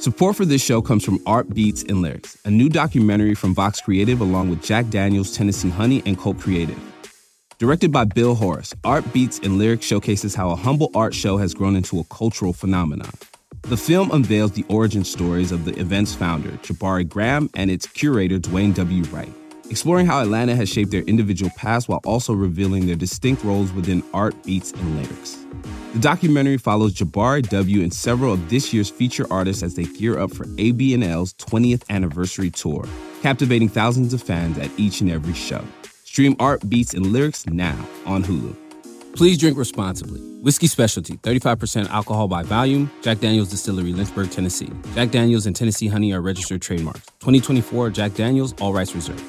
Support for this show comes from Art Beats and Lyrics, a new documentary from Vox Creative along with Jack Daniels, Tennessee Honey, and Cult Creative. Directed by Bill Horace, Art Beats and Lyrics showcases how a humble art show has grown into a cultural phenomenon. The film unveils the origin stories of the event's founder, Jabari Graham, and its curator, Dwayne W. Wright, exploring how Atlanta has shaped their individual paths while also revealing their distinct roles within Art Beats and Lyrics. The documentary follows Jabari W. and several of this year's feature artists as they gear up for ABNL's 20th anniversary tour, captivating thousands of fans at each and every show. Stream Art Beats and Lyrics now on Hulu. Please drink responsibly. Whiskey Specialty, 35% alcohol by volume. Jack Daniels Distillery, Lynchburg, Tennessee. Jack Daniels and Tennessee Honey are registered trademarks. 2024 Jack Daniels, all rights reserved.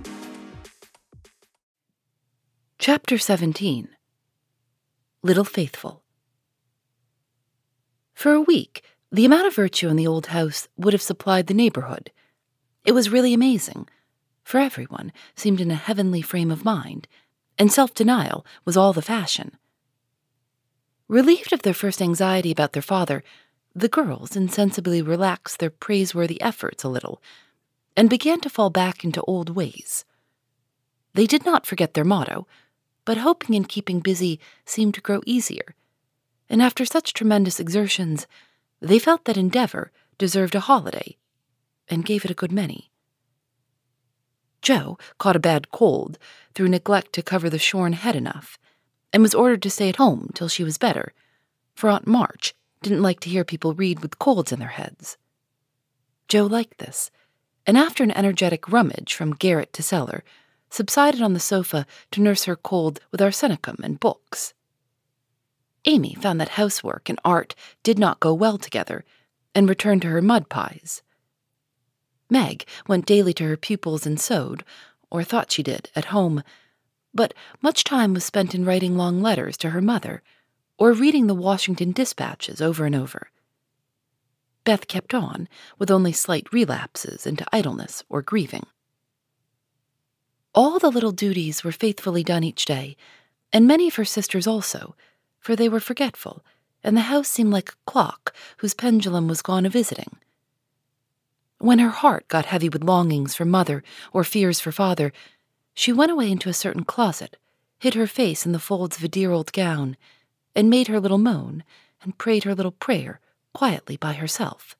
Chapter 17. Little Faithful. For a week, the amount of virtue in the old house would have supplied the neighborhood. It was really amazing, for everyone seemed in a heavenly frame of mind, and self-denial was all the fashion. Relieved of their first anxiety about their father, the girls insensibly relaxed their praiseworthy efforts a little, and began to fall back into old ways. They did not forget their motto, but hoping and keeping busy seemed to grow easier, and after such tremendous exertions, they felt that endeavor deserved a holiday, and gave it a good many. Jo caught a bad cold through neglect to cover the shorn head enough, and was ordered to stay at home till she was better, for Aunt March didn't like to hear people read with colds in their heads. Jo liked this, and after an energetic rummage from garret to cellar, subsided on the sofa to nurse her cold with arsenicum and books. Amy found that housework and art did not go well together, and returned to her mud pies. Meg went daily to her pupils and sewed, or thought she did, at home, but much time was spent in writing long letters to her mother, or reading the Washington dispatches over and over. Beth kept on, with only slight relapses into idleness or grieving. All the little duties were faithfully done each day, and many of her sisters also, for they were forgetful, and the house seemed like a clock whose pendulum was gone a-visiting. When her heart got heavy with longings for mother or fears for father, she went away into a certain closet, hid her face in the folds of a dear old gown, and made her little moan, and prayed her little prayer quietly by herself.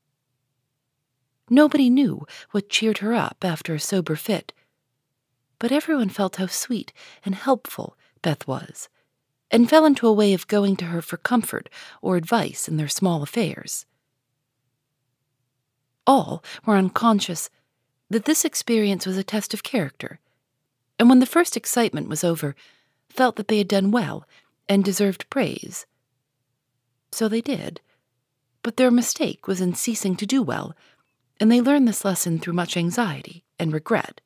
Nobody knew what cheered her up after a sober fit, but everyone felt how sweet and helpful Beth was, and fell into a way of going to her for comfort or advice in their small affairs. All were unconscious that this experience was a test of character, and when the first excitement was over, felt that they had done well and deserved praise. So they did, but their mistake was in ceasing to do well, and they learned this lesson through much anxiety and regret.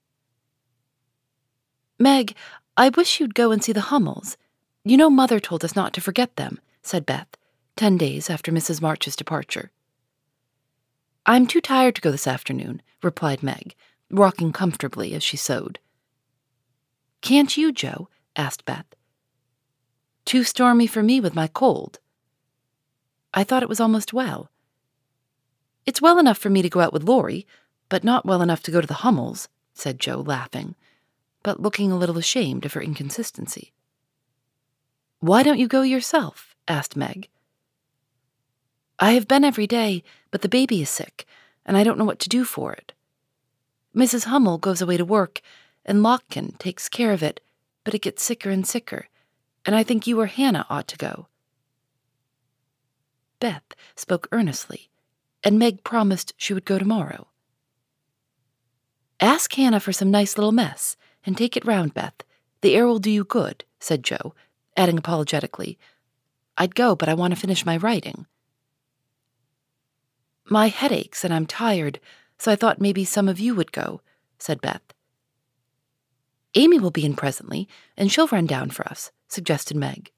"Meg, I wish you'd go and see the Hummels. You know Mother told us not to forget them," said Beth, 10 days after Mrs. March's departure. "I'm too tired to go this afternoon," replied Meg, rocking comfortably as she sewed. "Can't you, Jo?" asked Beth. "Too stormy for me with my cold." "I thought it was almost well." "It's well enough for me to go out with Laurie, but not well enough to go to the Hummels," said Jo, laughing, but looking a little ashamed of her inconsistency. "Why don't you go yourself?" asked Meg. "I have been every day, but the baby is sick, and I don't know what to do for it. Mrs. Hummel goes away to work, and Lottchen takes care of it, but it gets sicker and sicker, and I think you or Hannah ought to go." Beth spoke earnestly, and Meg promised she would go tomorrow. "Ask Hannah for some nice little mess, and take it round, Beth. The air will do you good," said Jo, adding apologetically, "I'd go, but I want to finish my writing." "My head aches and I'm tired, so I thought maybe some of you would go," said Beth. "Amy will be in presently, and she'll run down for us," suggested Meg.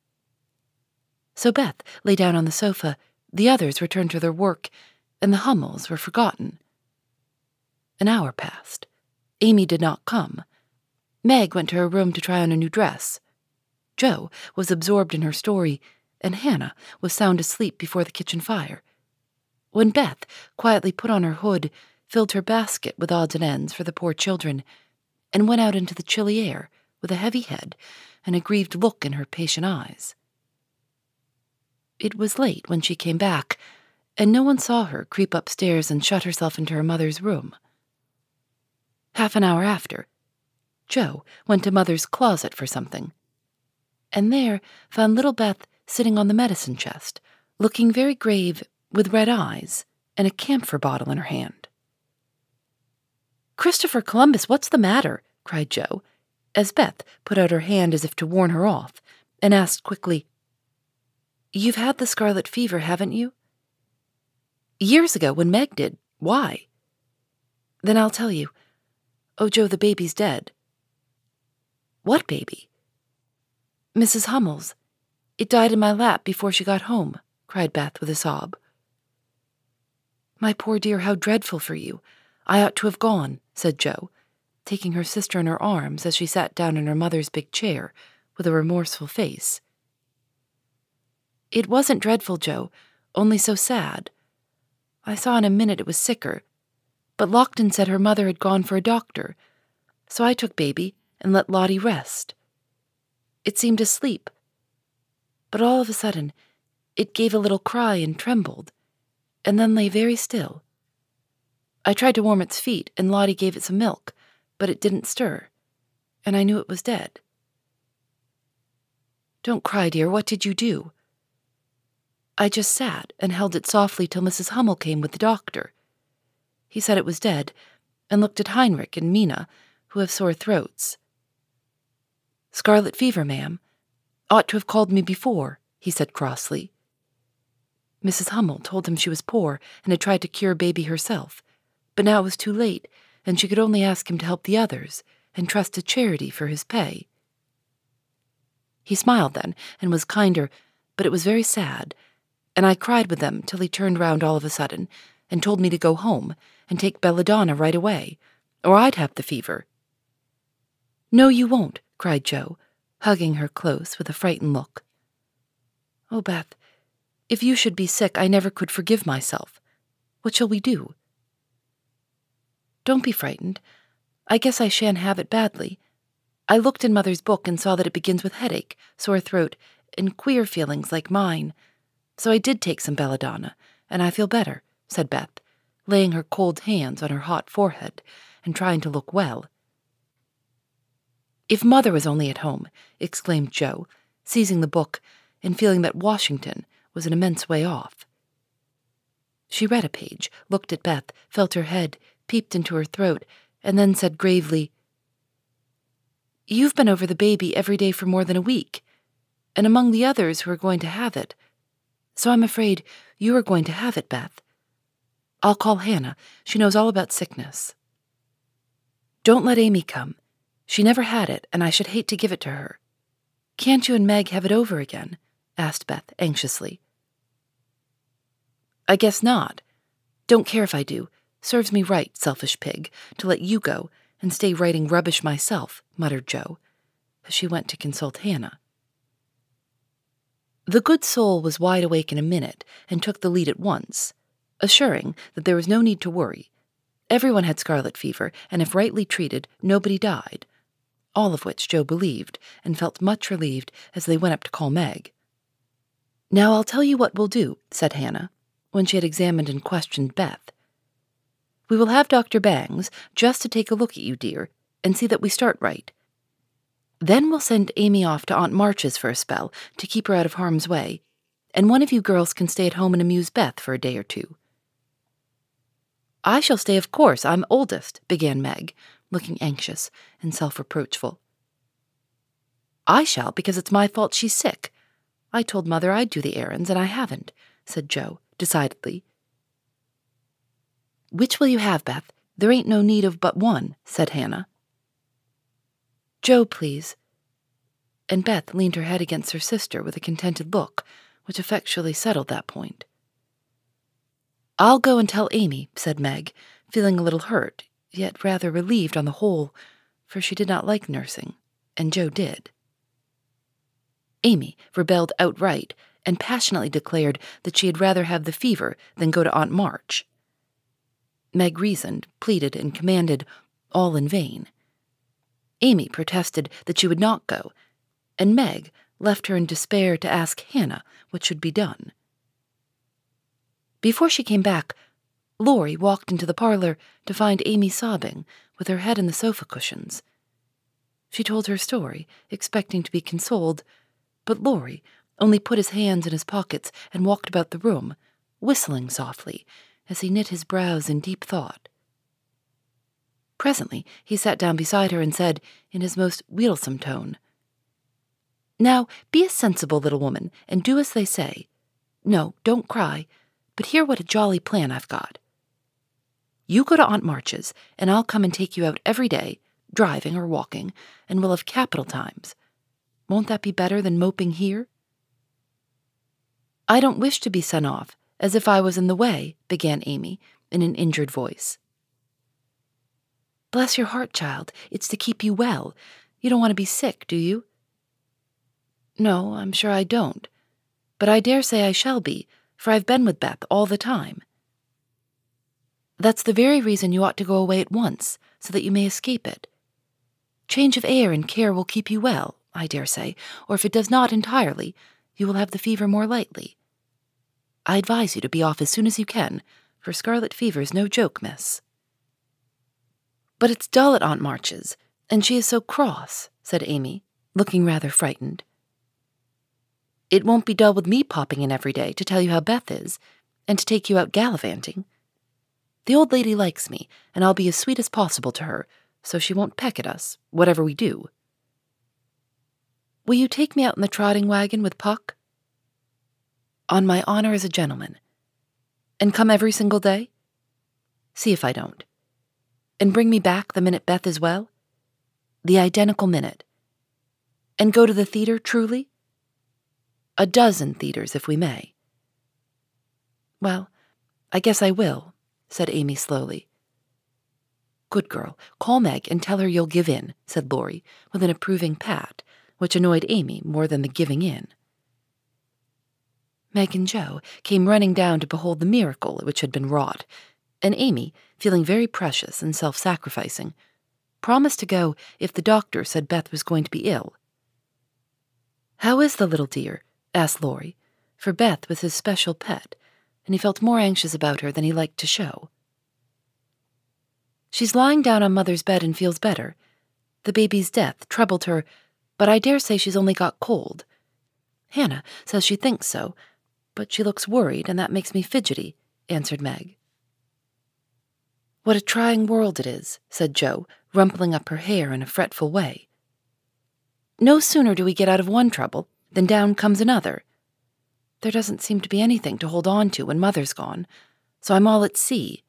So Beth lay down on the sofa, the others returned to their work, and the Hummels were forgotten. An hour passed. Amy did not come. Meg went to her room to try on a new dress. Jo was absorbed in her story, and Hannah was sound asleep before the kitchen fire. When Beth quietly put on her hood, filled her basket with odds and ends for the poor children, and went out into the chilly air with a heavy head and a grieved look in her patient eyes. It was late when she came back, and no one saw her creep upstairs and shut herself into her mother's room. Half an hour after, Joe went to Mother's closet for something, and there found little Beth sitting on the medicine chest, looking very grave with red eyes and a camphor bottle in her hand. "Christopher Columbus, what's the matter?" cried Joe, as Beth put out her hand as if to warn her off, and asked quickly, "You've had the scarlet fever, haven't you?" "Years ago, when Meg did. Why?" "Then I'll tell you. Oh, Joe, the baby's dead." "What baby?" "Mrs. Hummel's. It died in my lap before she got home," cried Beth with a sob. "My poor dear, how dreadful for you. I ought to have gone," said Joe, taking her sister in her arms as she sat down in her mother's big chair with a remorseful face. "It wasn't dreadful, Joe, only so sad. I saw in a minute it was sicker, but Lockton said her mother had gone for a doctor, so I took baby and let Lottie rest. It seemed asleep, but all of a sudden it gave a little cry and trembled, and then lay very still. I tried to warm its feet, and Lottie gave it some milk, but it didn't stir, and I knew it was dead." "Don't cry, dear. What did you do?" "I just sat and held it softly till Mrs. Hummel came with the doctor. He said it was dead, and looked at Heinrich and Mina, who have sore throats. 'Scarlet fever, ma'am. Ought to have called me before,' he said crossly. Mrs. Hummel told him she was poor and had tried to cure baby herself, but now it was too late, and she could only ask him to help the others and trust to charity for his pay. He smiled then and was kinder, but it was very sad, and I cried with them till he turned round all of a sudden and told me to go home and take belladonna right away, or I'd have the fever." "No, you won't," cried Joe, hugging her close with a frightened look. "Oh, Beth, if you should be sick, I never could forgive myself. What shall we do?" "Don't be frightened. I guess I shan't have it badly. I looked in Mother's book and saw that it begins with headache, sore throat, and queer feelings like mine. So I did take some belladonna, and I feel better," said Beth, laying her cold hands on her hot forehead and trying to look well. "If Mother was only at home," exclaimed Joe, seizing the book and feeling that Washington was an immense way off. She read a page, looked at Beth, felt her head, peeped into her throat, and then said gravely, "You've been over the baby every day for more than a week, and among the others who are going to have it. So I'm afraid you are going to have it, Beth. I'll call Hannah. She knows all about sickness." "Don't let Amy come. She never had it, and I should hate to give it to her." "Can't you and Meg have it over again?" asked Beth anxiously. "I guess not. Don't care if I do. Serves me right, selfish pig, to let you go and stay writing rubbish myself," muttered Joe, as she went to consult Hannah. The good soul was wide awake in a minute and took the lead at once, assuring that there was no need to worry. Everyone had scarlet fever, and if rightly treated, nobody died, all of which Joe believed and felt much relieved as they went up to call Meg. "Now I'll tell you what we'll do," said Hannah, when she had examined and questioned Beth. "We will have Dr. Bangs just to take a look at you, dear, and see that we start right. Then we'll send Amy off to Aunt March's for a spell to keep her out of harm's way, and one of you girls can stay at home and amuse Beth for a day or two." "I shall stay, of course. I'm oldest," began Meg, looking anxious and self-reproachful. "I shall, because it's my fault she's sick. I told Mother I'd do the errands, and I haven't," said Joe, decidedly. "Which will you have, Beth? There ain't no need of but one," said Hannah. "Joe, please." And Beth leaned her head against her sister with a contented look, which effectually settled that point. "I'll go and tell Amy," said Meg, feeling a little hurt, yet rather relieved on the whole, for she did not like nursing, and Joe did. Amy rebelled outright, and passionately declared that she had rather have the fever than go to Aunt March. Meg reasoned, pleaded, and commanded, all in vain. Amy protested that she would not go, and Meg left her in despair to ask Hannah what should be done. Before she came back, Laurie walked into the parlor to find Amy sobbing, with her head in the sofa cushions. She told her story, expecting to be consoled, but Laurie only put his hands in his pockets and walked about the room, whistling softly, as he knit his brows in deep thought. Presently he sat down beside her and said, in his most wheedlesome tone, "Now, be a sensible little woman, and do as they say. No, don't cry, but hear what a jolly plan I've got. You go to Aunt March's, and I'll come and take you out every day, driving or walking, and we'll have capital times. Won't that be better than moping here?" "I don't wish to be sent off, as if I was in the way," began Amy, in an injured voice. "Bless your heart, child, it's to keep you well. You don't want to be sick, do you?" "No, I'm sure I don't. But I dare say I shall be, for I've been with Beth all the time." "That's the very reason you ought to go away at once, so that you may escape it. Change of air and care will keep you well, I dare say, or if it does not entirely, you will have the fever more lightly. I advise you to be off as soon as you can, for scarlet fever's no joke, miss." "But it's dull at Aunt March's, and she is so cross," said Amy, looking rather frightened. "It won't be dull with me popping in every day to tell you how Beth is, and to take you out gallivanting. The old lady likes me, and I'll be as sweet as possible to her, so she won't peck at us, whatever we do." "Will you take me out in the trotting wagon with Puck?" "On my honor as a gentleman." "And come every single day?" "See if I don't." "And bring me back the minute Beth is well?" "The identical minute." "And go to the theater, truly?" "A dozen theaters, if we may." "Well, I guess I will," said Amy slowly. "Good girl, call Meg and tell her you'll give in," said Laurie, with an approving pat, which annoyed Amy more than the giving in. Meg and Joe came running down to behold the miracle which had been wrought, and Amy, feeling very precious and self-sacrificing, promised to go if the doctor said Beth was going to be ill. "How is the little dear?" asked Laurie, for Beth was his special pet, and he felt more anxious about her than he liked to show. "She's lying down on Mother's bed and feels better. The baby's death troubled her, but I dare say she's only got cold. Hannah says she thinks so, but she looks worried, and that makes me fidgety," answered Meg. "What a trying world it is," said Joe, rumpling up her hair in a fretful way. "No sooner do we get out of one trouble than down comes another. There doesn't seem to be anything to hold on to when Mother's gone, so I'm all at sea."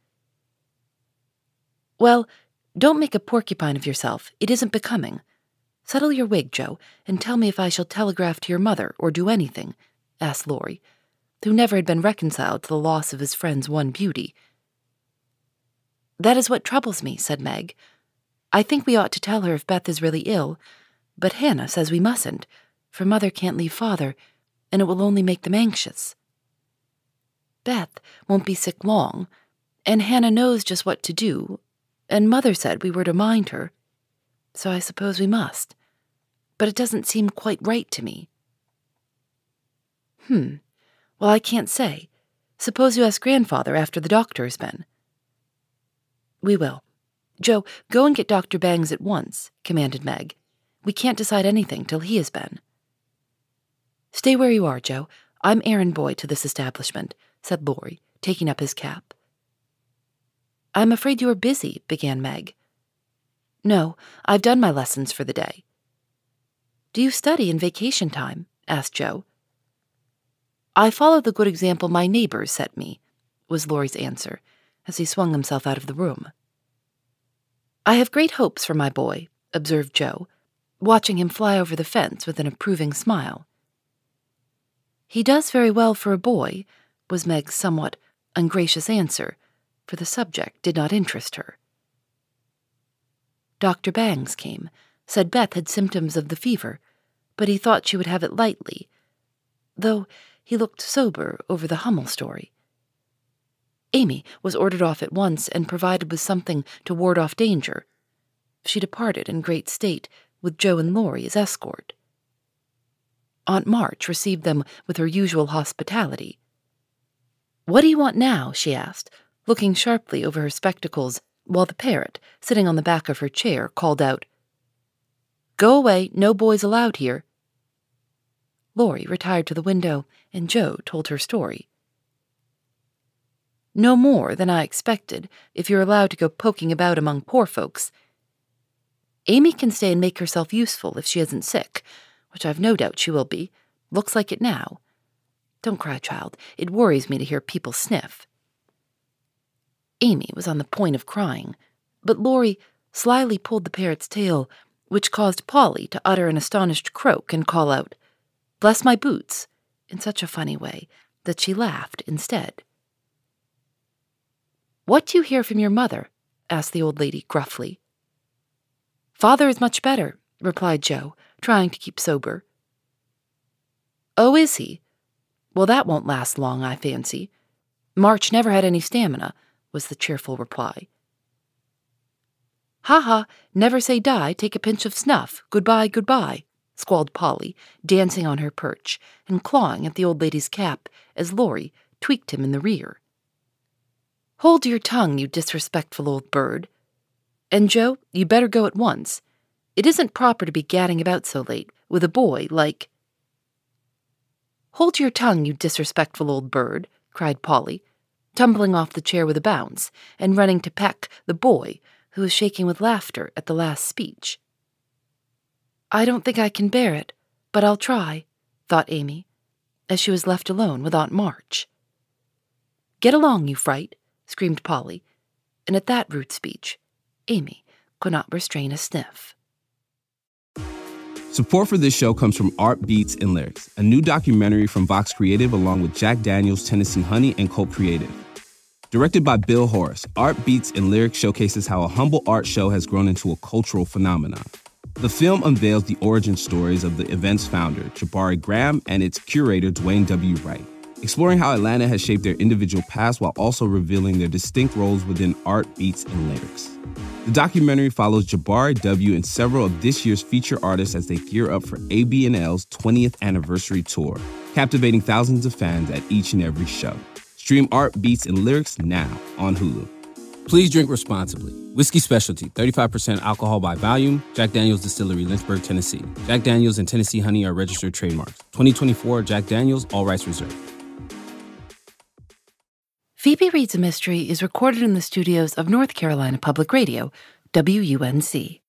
"Well, don't make a porcupine of yourself. It isn't becoming. Settle your wig, Joe, and tell me if I shall telegraph to your mother or do anything," asked Laurie, who never had been reconciled to the loss of his friend's one beauty. "That is what troubles me," said Meg. "I think we ought to tell her if Beth is really ill, but Hannah says we mustn't, for Mother can't leave Father, and it will only make them anxious. Beth won't be sick long, and Hannah knows just what to do, and Mother said we were to mind her, so I suppose we must, but it doesn't seem quite right to me." Well, I can't say. Suppose you ask Grandfather after the doctor has been." "We will. Joe, go and get Dr. Bangs at once," commanded Meg. "We can't decide anything till he has been." "Stay where you are, Joe. I'm errand boy to this establishment," said Laurie, taking up his cap. "I'm afraid you are busy," began Meg. "No, I've done my lessons for the day." "Do you study in vacation time?" asked Joe. "I follow the good example my neighbors set me," was Laurie's answer, as he swung himself out of the room. "I have great hopes for my boy," observed Joe, watching him fly over the fence with an approving smile. "He does very well for a boy," was Meg's somewhat ungracious answer, for the subject did not interest her. Dr. Bangs came, said Beth had symptoms of the fever, but he thought she would have it lightly, though he looked sober over the Hummel story. Amy was ordered off at once and provided with something to ward off danger. She departed in great state, with Joe and Laurie as escort. Aunt March received them with her usual hospitality. "What do you want now?" she asked, looking sharply over her spectacles, while the parrot, sitting on the back of her chair, called out, "Go away, no boys allowed here." Laurie retired to the window, and Joe told her story. "No more than I expected, if you're allowed to go poking about among poor folks. Amy can stay and make herself useful if she isn't sick, which I've no doubt she will be. Looks like it now. Don't cry, child. It worries me to hear people sniff." Amy was on the point of crying, but Laurie slyly pulled the parrot's tail, which caused Polly to utter an astonished croak and call out, "Bless my boots," in such a funny way that she laughed instead. "What do you hear from your mother?" asked the old lady gruffly. "Father is much better," replied Joe, trying to keep sober. "Oh, is he? Well, that won't last long, I fancy. March never had any stamina," was the cheerful reply. "Ha ha, never say die, take a pinch of snuff, goodbye, goodbye," squalled Polly, dancing on her perch and clawing at the old lady's cap as Laurie tweaked him in the rear. "Hold your tongue, you disrespectful old bird. And Joe, you better go at once. It isn't proper to be gadding about so late with a boy like—" "Hold your tongue, you disrespectful old bird," cried Polly, tumbling off the chair with a bounce and running to peck the boy, who was shaking with laughter at the last speech. "I don't think I can bear it, but I'll try," thought Amy, as she was left alone with Aunt March. "Get along, you fright," screamed Polly, and at that rude speech, Amy could not restrain a sniff. Support for this show comes from Art Beats and Lyrics, a new documentary from Vox Creative along with Jack Daniels, Tennessee Honey, and Colt Creative. Directed by Bill Horace, Art Beats and Lyrics showcases how a humble art show has grown into a cultural phenomenon. The film unveils the origin stories of the event's founder, Jabari Graham, and its curator, Dwayne W. Wright, exploring how Atlanta has shaped their individual paths while also revealing their distinct roles within Art Beats and Lyrics. The documentary follows Jabari W. and several of this year's feature artists as they gear up for ABNL's 20th anniversary tour, captivating thousands of fans at each and every show. Stream Art Beats and Lyrics now on Hulu. Please drink responsibly. Whiskey Specialty, 35% alcohol by volume. Jack Daniel's Distillery, Lynchburg, Tennessee. Jack Daniel's and Tennessee Honey are registered trademarks. 2024 Jack Daniel's, all rights reserved. Phoebe Reads a Mystery is recorded in the studios of North Carolina Public Radio, WUNC.